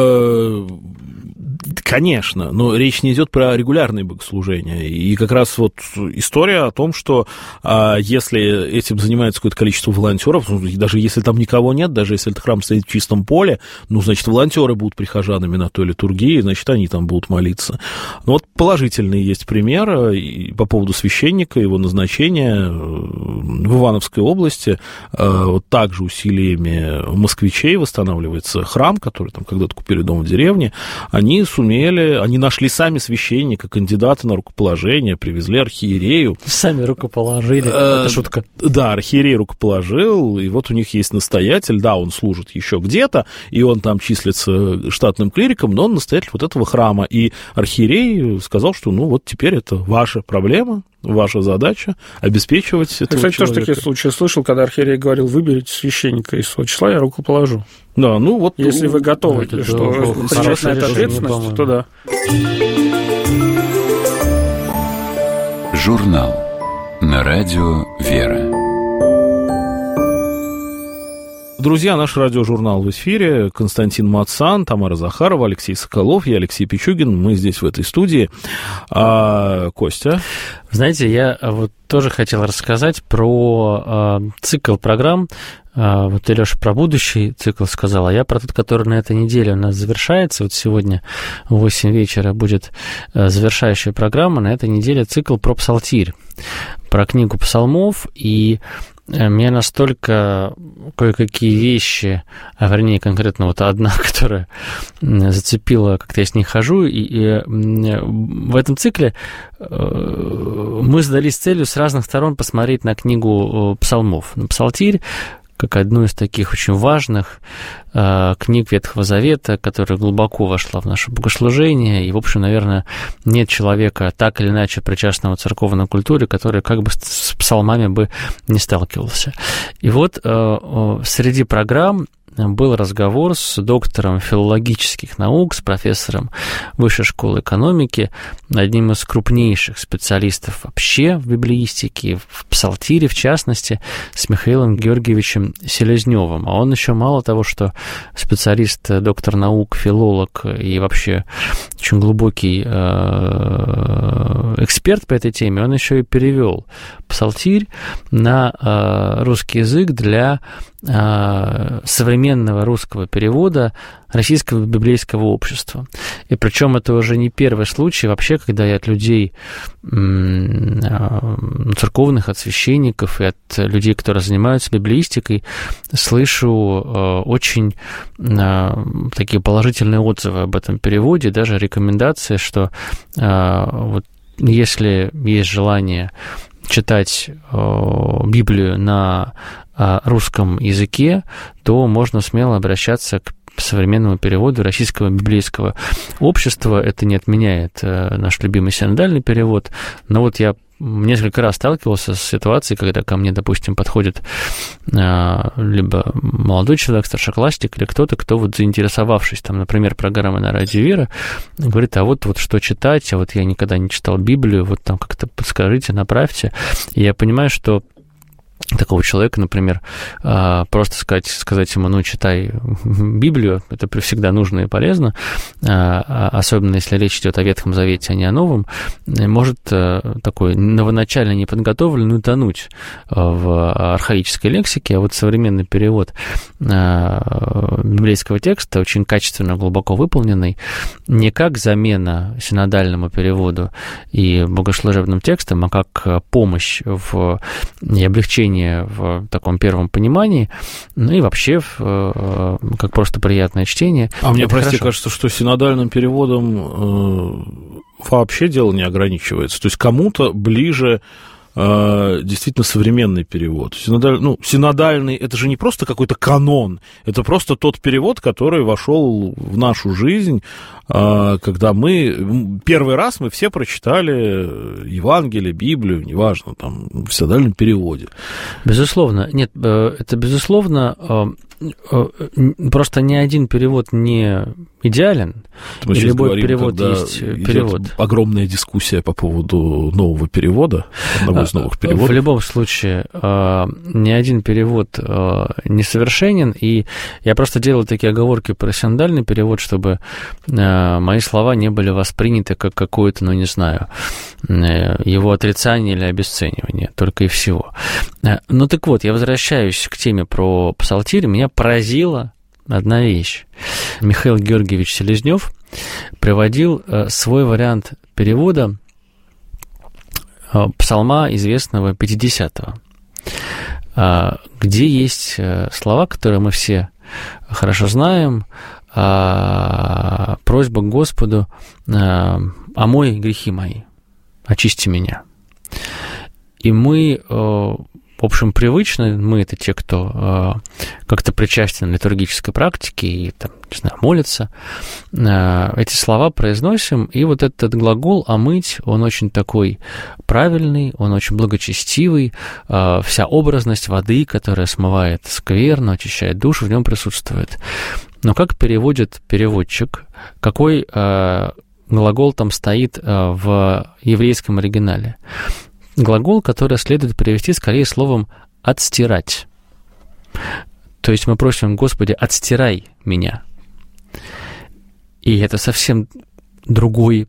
Конечно, но речь не идет про регулярные богослужения. И как раз вот история о том, что если этим занимается какое-то количество волонтеров, даже если там никого нет, даже если этот храм стоит в чистом поле, ну, значит, волонтеры будут прихожанами на той литургии, значит, они там будут молиться. Но вот положительный есть пример по поводу священника, его назначения в Ивановской области. Вот также усилиями москвичей восстанавливается храм, который там когда-то купили дом в деревне. Они нашли сами священника, кандидата на рукоположение, привезли архиерею. Сами рукоположили, это шутка. Да, архиерей рукоположил, и вот у них есть настоятель, да, он служит еще где-то, и он там числится штатным клириком, но он настоятель вот этого храма. И архиерей сказал, что ну вот теперь это ваша проблема, ваша задача обеспечивать этого человека. Кстати, тоже такие случаи слышал, когда архиерей говорил, выберите священника из своего числа, я руку положу. Да, ну вот... Если вы готовы, что принимать на это ответственность, то да. Журнал на радио «Вера». Друзья, наш радиожурнал в эфире. Константин Мацан, Тамара Захарова, Алексей Соколов, я Алексей Пичугин. Мы здесь, в этой студии. Костя? Знаете, я вот тоже хотел рассказать про цикл программ. Вот ты, Лёша, про будущий цикл сказал, а я про тот, который на этой неделе у нас завершается. Вот сегодня в 8 вечера будет завершающая программа. На этой неделе цикл про псалтирь, про книгу псалмов. И меня настолько кое-какие вещи, а вернее конкретно вот одна, которая зацепила, как-то я с ней хожу, и в этом цикле мы задались целью с разных сторон посмотреть на книгу псалмов, на псалтирь, как одну из таких очень важных книг Ветхого Завета, которая глубоко вошла в наше богослужение. И, в общем, наверное, нет человека, так или иначе причастного церковной культуре, который как бы с псалмами бы не сталкивался. И вот среди программ был разговор с доктором филологических наук, с профессором Высшей школы экономики, одним из крупнейших специалистов вообще в библеистике, в псалтире, в частности, с Михаилом Георгиевичем Селезневым. А он еще мало того, что специалист, доктор наук, филолог и вообще очень глубокий эксперт по этой теме, он еще и перевел псалтирь на русский язык для современного русского перевода Российского библейского общества. И причем это уже не первый случай вообще, когда я от людей церковных, от священников и от людей, которые занимаются библеистикой, слышу очень такие положительные отзывы об этом переводе, даже рекомендации, что вот если есть желание читать Библию на русском языке, то можно смело обращаться к современному переводу Российского библейского общества. Это не отменяет наш любимый синодальный перевод, но вот я несколько раз сталкивался с ситуацией, когда ко мне, допустим, подходит либо молодой человек, старшеклассник, или кто-то, кто вот заинтересовавшись, там, например, программой на Радио Вера, говорит, а вот что читать, а вот я никогда не читал Библию, вот там как-то подскажите, направьте. И я понимаю, что такого человека, например, просто сказать ему, читай Библию, это всегда нужно и полезно, особенно если речь идет о Ветхом Завете, а не о Новом, может такой новоначально неподготовленный утонуть в архаической лексике, а вот современный перевод библейского текста, очень качественно, глубоко выполненный, не как замена синодальному переводу и богослужебным текстам, а как помощь и облегчение в таком первом понимании, и вообще как просто приятное чтение. А мне, прости, кажется, что синодальным переводом вообще дело не ограничивается. То есть кому-то ближе действительно современный перевод. Синодальный – это же не просто какой-то канон, это просто тот перевод, который вошел в нашу жизнь, когда первый раз мы все прочитали Евангелие, Библию, неважно, там, в синодальном переводе. Безусловно. Нет, это безусловно. Просто ни один перевод не идеален, и любой говорим, перевод есть перевод. Огромная дискуссия по поводу нового перевода, одного из новых переводов. В любом случае, ни один перевод несовершенен, и я просто делал такие оговорки про синодальный перевод, чтобы мои слова не были восприняты как какое-то, его отрицание или обесценивание, только и всего. Ну так вот, я возвращаюсь к теме про псалтирь. Меня поразила одна вещь. Михаил Георгиевич Селезнев приводил свой вариант перевода псалма известного 50-го, где есть слова, которые мы все хорошо знаем, просьба к Господу: «Омой грехи мои, очисти меня». И мы, в общем, привычно, мы это те, кто как-то причастен к литургической практике и, молятся, эти слова произносим, и вот этот глагол «омыть», он очень такой правильный, он очень благочестивый, вся образность воды, которая смывает скверну, очищает душу, в нем присутствует. Но как переводит переводчик, какой глагол там стоит в еврейском оригинале? Глагол, который следует перевести скорее словом «отстирать». То есть мы просим: «Господи, отстирай меня». И это совсем другие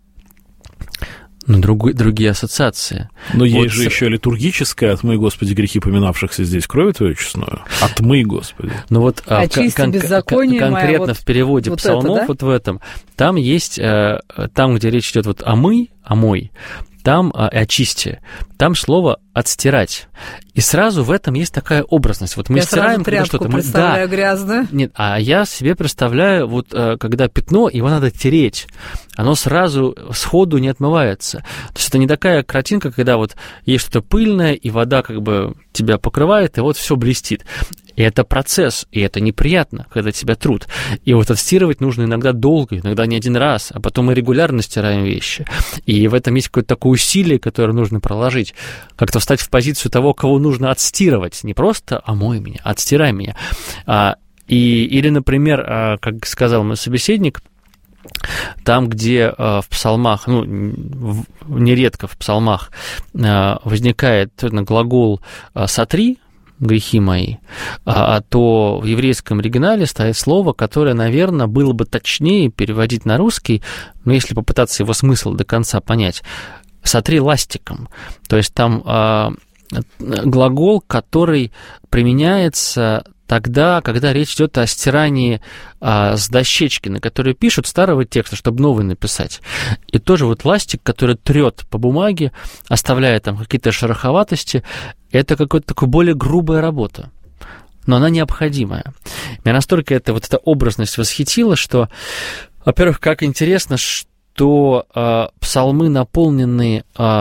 ассоциации. Но есть же еще литургическое «Отмый, Господи, грехи поминавшихся здесь кровью Твою честную». «Отмый, Господи». Ну вот конкретно в переводе псалмов, в этом, там есть, там, где речь идет «омый», там очисти, там слово «отстирать». И сразу в этом есть такая образность. Вот мы стираем, когда что-то... Я представляю грязную. Нет, а я себе представляю, вот когда пятно, его надо тереть. Оно сразу сходу не отмывается. То есть это не такая картинка, когда вот есть что-то пыльное, и вода как бы тебя покрывает, и вот все блестит. И это процесс, и это неприятно, когда тебя трут. И вот отстирывать нужно иногда долго, иногда не один раз, а потом мы регулярно стираем вещи. И в этом есть какое-то такое усилие, которое нужно проложить. Как-то встать в позицию того, кого нужно отстирывать. Не просто «омой меня», а «отстирай меня». Или, например, как сказал мой собеседник, там, где в псалмах, нередко в псалмах возникает глагол «сотри», грехи мои, то в еврейском оригинале стоит слово, которое, наверное, было бы точнее переводить на русский, но если попытаться его смысл до конца понять, «сотри ластиком». То есть там глагол, который применяется тогда, когда речь идет о стирании с дощечки, на которой пишут, старого текста, чтобы новый написать. И тоже вот ластик, который трет по бумаге, оставляя там какие-то шероховатости, это какая-то такая более грубая работа. Но она необходимая. Меня настолько эта образность восхитила, что, во-первых, как интересно, что псалмы наполнены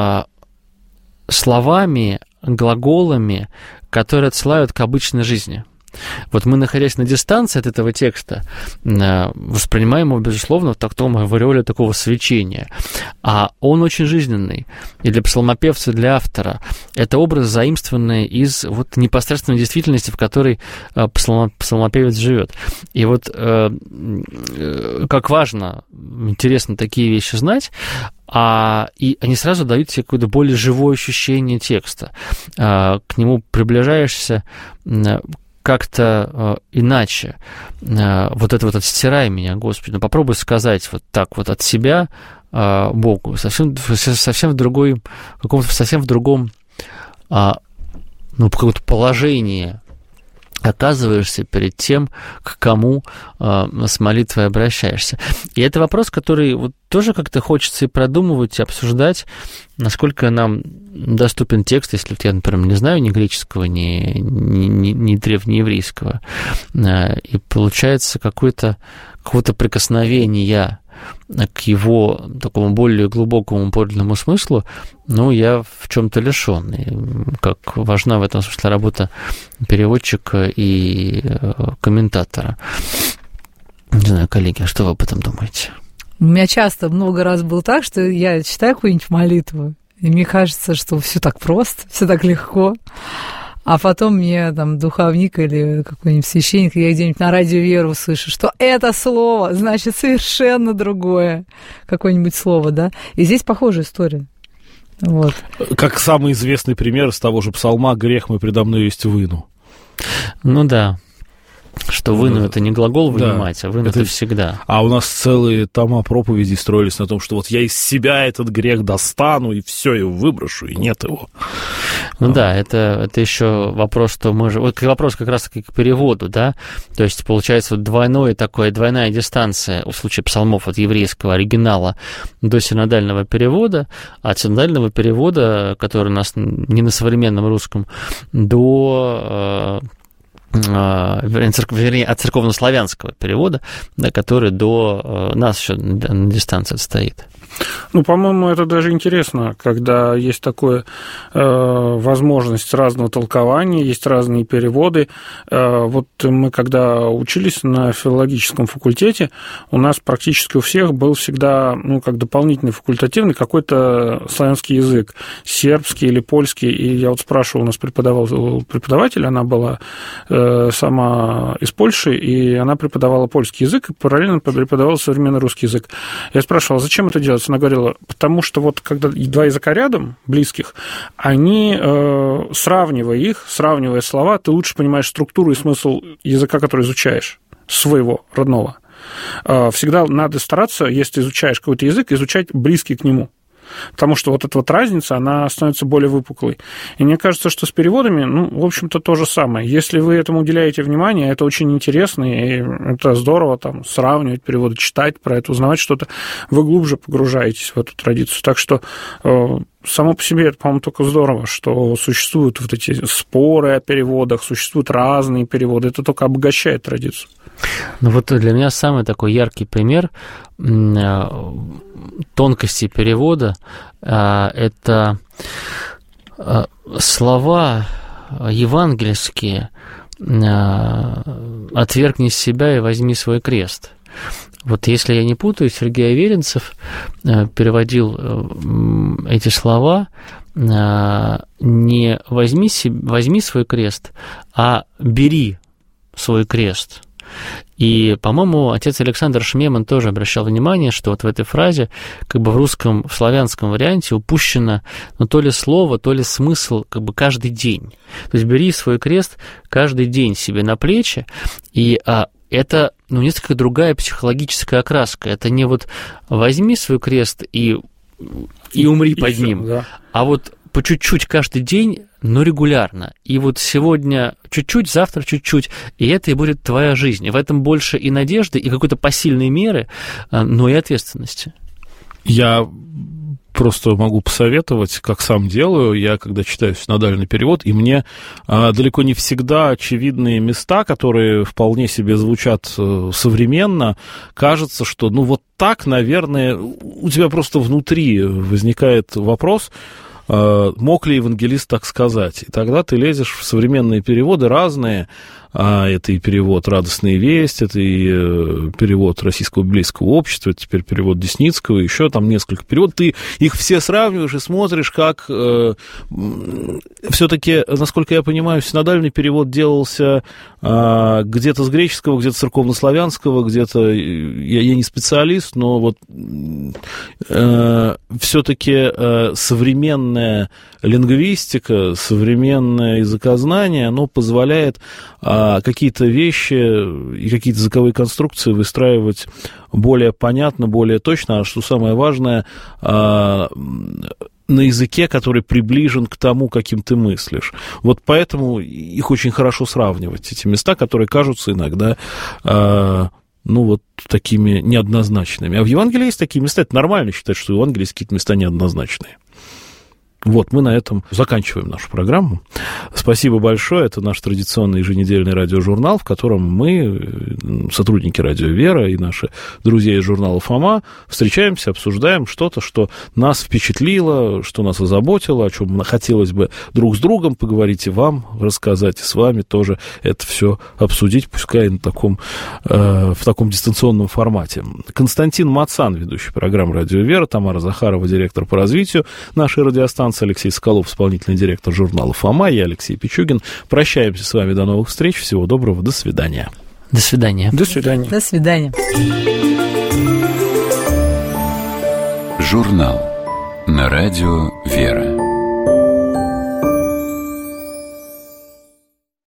словами, глаголами, которые отсылают к обычной жизни. Вот мы, находясь на дистанции от этого текста, воспринимаем его, безусловно, в таком ореоле такого свечения. А он очень жизненный. И для псалмопевца, и для автора. Это образ, заимствованный из непосредственной действительности, в которой псалмопевец живет. И как важно, интересно такие вещи знать, и они сразу дают тебе какое-то более живое ощущение текста. К нему приближаешься как-то иначе. «Отстирай меня, Господи». Попробуй сказать вот так вот от себя Богу. Совсем в другом каком-то положении оказываешься перед тем, к кому с молитвой обращаешься. И это вопрос, который тоже как-то хочется и продумывать, и обсуждать, насколько нам доступен текст, если я, например, не знаю ни греческого, ни древнееврейского, и получается какое-то прикосновение к его такому более глубокому подлинному смыслу, я в чем-то лишен. И как важна в этом смысле работа переводчика и комментатора. Не знаю, коллеги, а что вы об этом думаете? У меня часто много раз было так, что я читаю какую-нибудь молитву, и мне кажется, что все так просто, все так легко. А потом мне духовник или какой-нибудь священник, я где-нибудь на радио Веру услышу, что это слово значит совершенно другое какое-нибудь слово, да? И здесь похожая история. Вот. Как самый известный пример из того же псалма «Грех мой предо мной есть выну». Да. Что выну это не глагол вынимать, а выну это всегда. А у нас целые тома проповедей строились на том, что я из себя этот грех достану, и все, его выброшу, и нет его. Это еще вопрос, что мы же... вопрос как раз-таки к переводу, да? То есть, получается, двойная дистанция в случае псалмов от еврейского оригинала до синодального перевода, от синодального перевода, который у нас не на современном русском, до... от церковнославянского перевода, который до нас еще на дистанции стоит. По-моему, это даже интересно, когда есть такая возможность разного толкования, есть разные переводы. Мы, когда учились на филологическом факультете, у нас практически у всех был всегда, как дополнительный факультативный какой-то славянский язык, сербский или польский. И я спрашивал, у нас преподаватель, она была сама из Польши, и она преподавала польский язык и параллельно преподавала современный русский язык. Я спрашивал, зачем это делать? Она говорила, потому что когда два языка рядом, близких, они, сравнивая слова, ты лучше понимаешь структуру и смысл языка, который изучаешь, своего родного. Всегда надо стараться, если изучаешь какой-то язык, изучать близкий к нему. Потому что эта разница, она становится более выпуклой. И мне кажется, что с переводами, в общем-то, то же самое. Если вы этому уделяете внимание, это очень интересно, и это здорово сравнивать переводы, читать про это, узнавать что-то, вы глубже погружаетесь в эту традицию. Так что само по себе это, по-моему, только здорово, что существуют вот эти споры о переводах, существуют разные переводы, это только обогащает традицию. Ну вот для меня самый такой яркий пример тонкости перевода – это слова евангельские «отвергни себя и возьми свой крест». Вот если я не путаю, Сергей Аверинцев переводил эти слова не возьми свой крест, а бери свой крест. И, по-моему, отец Александр Шмеман тоже обращал внимание, что вот в этой фразе, как бы в славянском варианте упущено, ну, то ли слово, то ли смысл, как бы каждый день. То есть бери свой крест каждый день себе на плечи, и это, ну, несколько другая психологическая окраска. Это не вот возьми свой крест и умри под ним, да. А вот по чуть-чуть каждый день, но регулярно. И вот сегодня чуть-чуть, завтра чуть-чуть, и это и будет твоя жизнь. И в этом больше и надежды, и какой-то посильной меры, но и ответственности. Я просто могу посоветовать, как сам делаю, я когда читаю синодальный перевод, и мне далеко не всегда очевидные места, которые вполне себе звучат современно, кажется, что, ну, вот так, наверное, у тебя просто внутри возникает вопрос, мог ли евангелист так сказать? И тогда ты лезешь в современные переводы разные. Это и перевод «Радостная весть», это и перевод Российского библейского общества, это теперь перевод Десницкого, еще там несколько переводов. Ты их все сравниваешь и смотришь, как все-таки, насколько я понимаю, синодальный перевод делался где-то с греческого, где-то с церковнославянского, где-то, я не специалист, но вот все-таки современная лингвистика, современное языкознание, оно позволяет какие-то вещи и какие-то языковые конструкции выстраивать более понятно, более точно, а что самое важное, на языке, который приближен к тому, каким ты мыслишь. Вот поэтому их очень хорошо сравнивать, эти места, которые кажутся иногда, ну, вот такими неоднозначными. А в Евангелии есть такие места, это нормально считать, что в Евангелии есть какие-то места неоднозначные. Вот, мы на этом заканчиваем нашу программу. Спасибо большое. Это наш традиционный еженедельный радиожурнал, в котором мы, сотрудники «Радио Вера» и наши друзья из журнала «Фома», встречаемся, обсуждаем что-то, что нас впечатлило, что нас озаботило, о чем хотелось бы друг с другом поговорить и вам рассказать, и с вами тоже это все обсудить, пускай в таком дистанционном формате. Константин Мацан, ведущий программы «Радио Вера», Тамара Захарова, директор по развитию нашей радиостанции, Алексей Соколов, исполнительный директор журнала «Фома», я Алексей Пичугин. Прощаемся с вами, до новых встреч, всего доброго, до свидания. До свидания. До свидания. До свидания. Журнал на радио «Вера».